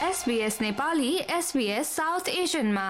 SBS Nepali SBS South एसियनमा।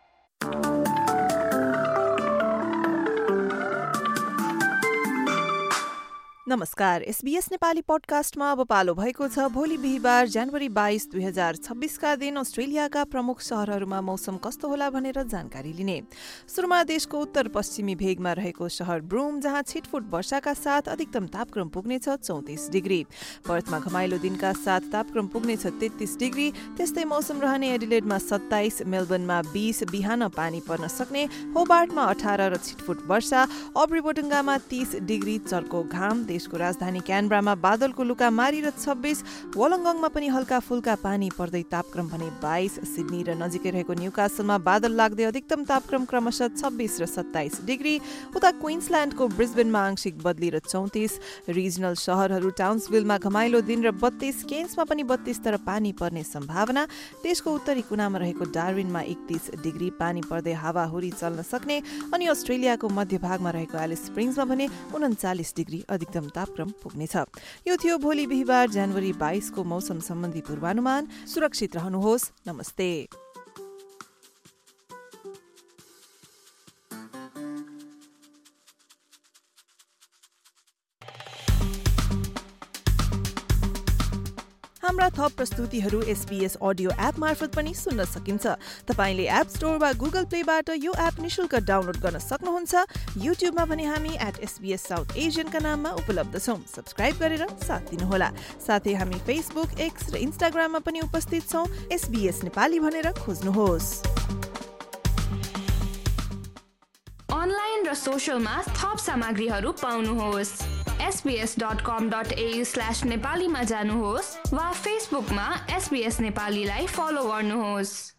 नमस्कार, SBS Nepali पडकास्टमा अब पालो भएको छ भोलि बिहिबार जनवरी 22, 2026 का दिन अस्ट्रेलियाका प्रमुख शहरहरूमा मौसम कस्तो होला भनेर जानकारी लिने। सुरुमा देशको उत्तर पश्चिमी भेगमा रहेको शहर ब्रुम, जहाँ छिटफुट वर्षाका साथ अधिकतम तापक्रम पुग्नेछ 34 डिग्री। पर्थमा घमाइलो दिनका साथ तापक्रम पुग्नेछ 33 डिग्री। त्यस्तै मौसम रहने एडिलेडमा 27, मेलबर्नमा 20, बिहान पानी पर्न सक्ने, होबार्टमा 18 र छिटफुट वर्षा, अब्रीबोटुङ्गामा 30 डिग्री चर्को घाम, देशको राजधानी क्यानब्रामा बादलको लुका मारी र 26, वोलङ्गङमा पनि हल्का फुल्का पानी पर्दै तापक्रम भने 22, सिडनी र नजिकै रहेको न्यूकासलमा बादल लाग्दै अधिकतम तापक्रम क्रमशः 26 र 27 डिग्री। उता क्वीन्सल्यान्डको ब्रिस्बेनमा आंशिक बदली र 34, रिजनल शहरहरू टाउन्सभिलमा घमाइलो दिन र 32, केन्समा पनि 32 तर पानी पर्ने सम्भावना। देशको उत्तरी कुनामा रहेको डार्विनमा 31 डिग्री पानी पर्दै हावाहुरी चल्न सक्ने, अनि अस्ट्रेलियाको मध्यभागमा रहेको एलिस स्प्रिङ्समा भने 39 डिग्री अधिकतम तापक्रम पुग्नेछ। यो थियो भोलि बिहिबार जनवरी 22 को मौसम सम्बन्धी पूर्वानुमान। सुरक्षित रहनुहोस्। नमस्ते। हाम्रा थप प्रस्तुतिहरू SBS अडियो एप मार्फत पनि सुन्न सकिन्छ। तपाईले एप स्टोर वा गुगल प्लेबाट यो एप निशुल्क डाउनलोड गर्न सक्नुहुन्छ। युट्युबमा पनि हामी @SBS साउथ एसियन का नाममा उपलब्ध छौं। सब्स्क्राइब गरेर साथ दिनुहोला। साथै हामी फेसबुक, एक्स र इन्स्टाग्राममा पनि उपस्थित छौं। SBS नेपाली भनेर खोज्नुहोस्। अनलाइन र सोशलमा थप सामग्रीहरू पाउनुहोस्। sbs.com.au/नेपालीमा जानुहोस् वा फेसबुकमा SBS नेपालीलाई फलो गर्नुहोस्।